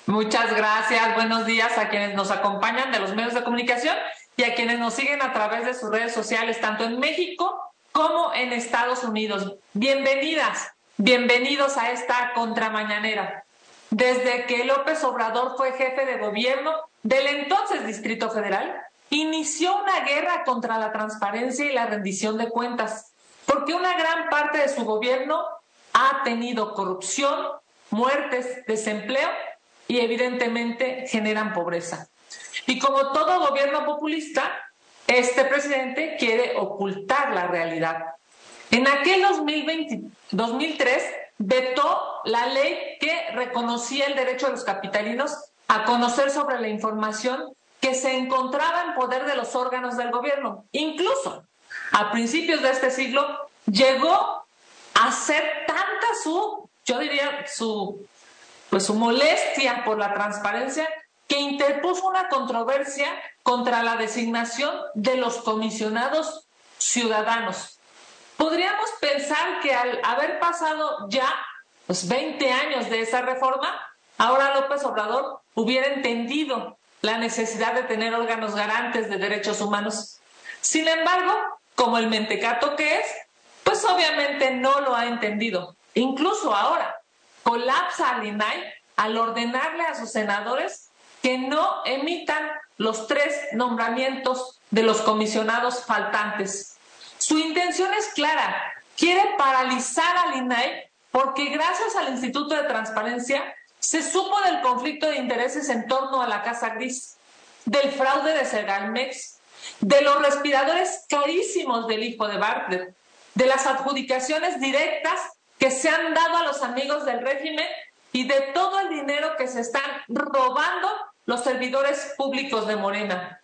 Muchas gracias, buenos días a quienes nos acompañan de los medios de comunicación y a quienes nos siguen a través de sus redes sociales, tanto en México como en Estados Unidos. Bienvenidas, bienvenidos a esta contramañanera. Desde que López Obrador fue jefe de gobierno del entonces Distrito Federal, inició una guerra contra la transparencia y la rendición de cuentas, porque una gran parte de su gobierno ha tenido corrupción, muertes, desempleo y evidentemente generan pobreza. Y como todo gobierno populista, este presidente quiere ocultar la realidad. En aquel 2003 vetó la ley que reconocía el derecho de los capitalinos a conocer sobre la información que se encontraba en poder de los órganos del gobierno. Incluso a principios de este siglo llegó a ser tanta su molestia por la transparencia, que interpuso una controversia contra la designación de los comisionados ciudadanos. Podríamos pensar que al haber pasado ya 20 años de esa reforma, ahora López Obrador hubiera entendido la necesidad de tener órganos garantes de derechos humanos. Sin embargo, como el mentecato que es, pues obviamente no lo ha entendido. Incluso ahora colapsa al INAI al ordenarle a sus senadores que no emitan los 3 nombramientos de los comisionados faltantes. Su intención es clara, quiere paralizar al INAI porque gracias al Instituto de Transparencia se supo del conflicto de intereses en torno a la Casa Gris, del fraude de Segalmex, de los respiradores carísimos del hijo de Bartlett, de las adjudicaciones directas que se han dado a los amigos del régimen y de todo el dinero que se están robando los servidores públicos de Morena.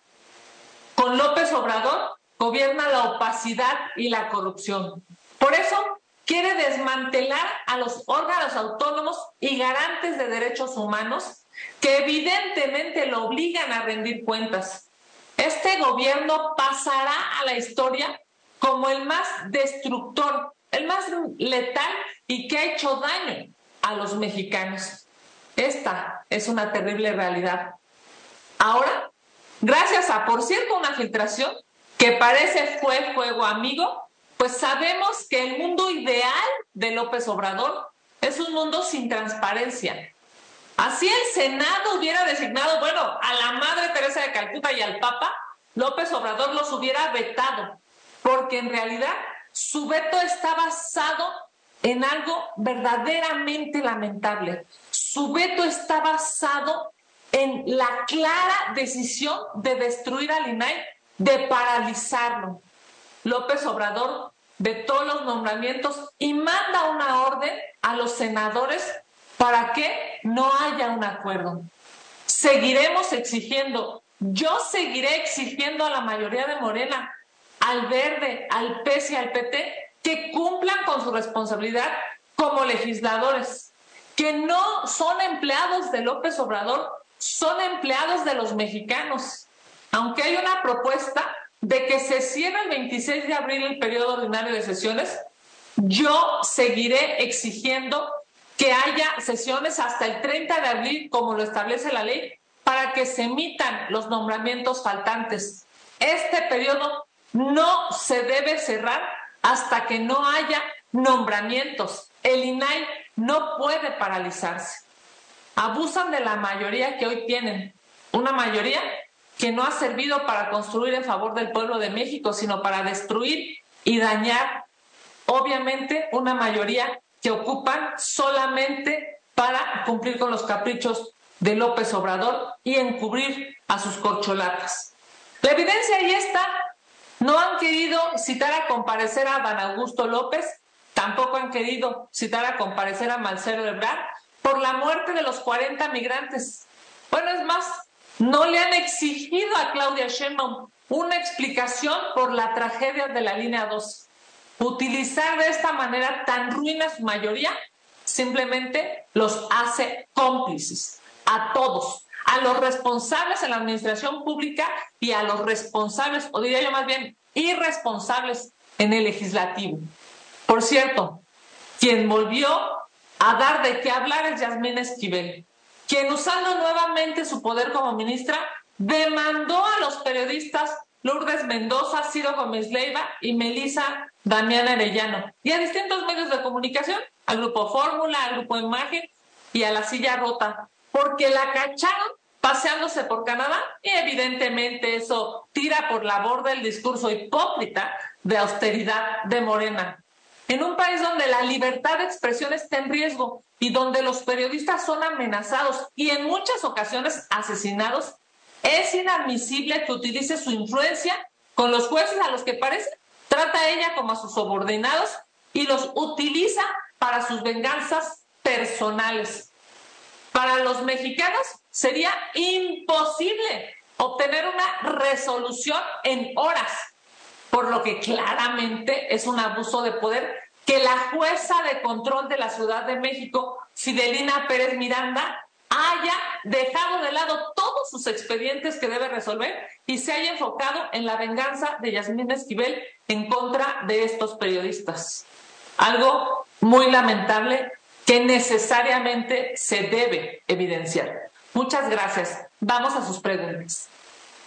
Con López Obrador gobierna la opacidad y la corrupción. Por eso quiere desmantelar a los órganos autónomos y garantes de derechos humanos que evidentemente lo obligan a rendir cuentas. Este gobierno pasará a la historia como el más destructor, el más letal y que ha hecho daño a los mexicanos. Esta es una terrible realidad. Ahora, gracias a, por cierto, una filtración que parece fue fuego amigo, pues sabemos que el mundo ideal de López Obrador es un mundo sin transparencia. Así el Senado hubiera designado, a la Madre Teresa de Calcuta y al Papa, López Obrador los hubiera vetado, porque en realidad su veto está basado en algo verdaderamente lamentable. Su veto está basado en la clara decisión de destruir al INAI, de paralizarlo. López Obrador vetó los nombramientos y manda una orden a los senadores para que no haya un acuerdo. Seguiremos exigiendo, yo seguiré exigiendo a la mayoría de Morena, al Verde, al PES y al PT, que cumplan con su responsabilidad como legisladores, que no son empleados de López Obrador, son empleados de los mexicanos. Aunque hay una propuesta de que se cierre el 26 de abril el periodo ordinario de sesiones, yo seguiré exigiendo que haya sesiones hasta el 30 de abril, como lo establece la ley, para que se emitan los nombramientos faltantes. Este periodo no se debe cerrar hasta que no haya nombramientos. El INAI no puede paralizarse. Abusan de la mayoría que hoy tienen, una mayoría que no ha servido para construir en favor del pueblo de México, sino para destruir y dañar. Obviamente, una mayoría que ocupan solamente para cumplir con los caprichos de López Obrador y encubrir a sus corcholatas. La evidencia ahí está. No han querido citar a comparecer a Adán Augusto López, tampoco han querido citar a comparecer a Marcelo Ebrard por la muerte de los 40 migrantes. Es más, no le han exigido a Claudia Sheinbaum una explicación por la tragedia de la línea 2. Utilizar de esta manera tan ruina su mayoría simplemente los hace cómplices a todos, a los responsables en la administración pública y a los responsables, o diría yo más bien, irresponsables en el legislativo. Por cierto, quien volvió a dar de qué hablar es Yasmín Esquivel. quien usando nuevamente su poder como ministra, demandó a los periodistas Lourdes Mendoza, Ciro Gómez Leiva y Melisa Damián Arellano, y a distintos medios de comunicación, al Grupo Fórmula, al Grupo Imagen y a La Silla Rota, porque la cacharon paseándose por Canadá, y evidentemente eso tira por la borda el discurso hipócrita de austeridad de Morena. En un país donde la libertad de expresión está en riesgo y donde los periodistas son amenazados y en muchas ocasiones asesinados, es inadmisible que utilice su influencia con los jueces a los que parece trata a ella como a sus subordinados y los utiliza para sus venganzas personales. Para los mexicanos sería imposible obtener una resolución en horas, por lo que claramente es un abuso de poder que la jueza de control de la Ciudad de México, Fidelina Pérez Miranda, haya dejado de lado todos sus expedientes que debe resolver y se haya enfocado en la venganza de Yasmín Esquivel en contra de estos periodistas. Algo muy lamentable que necesariamente se debe evidenciar. Muchas gracias. Vamos a sus preguntas.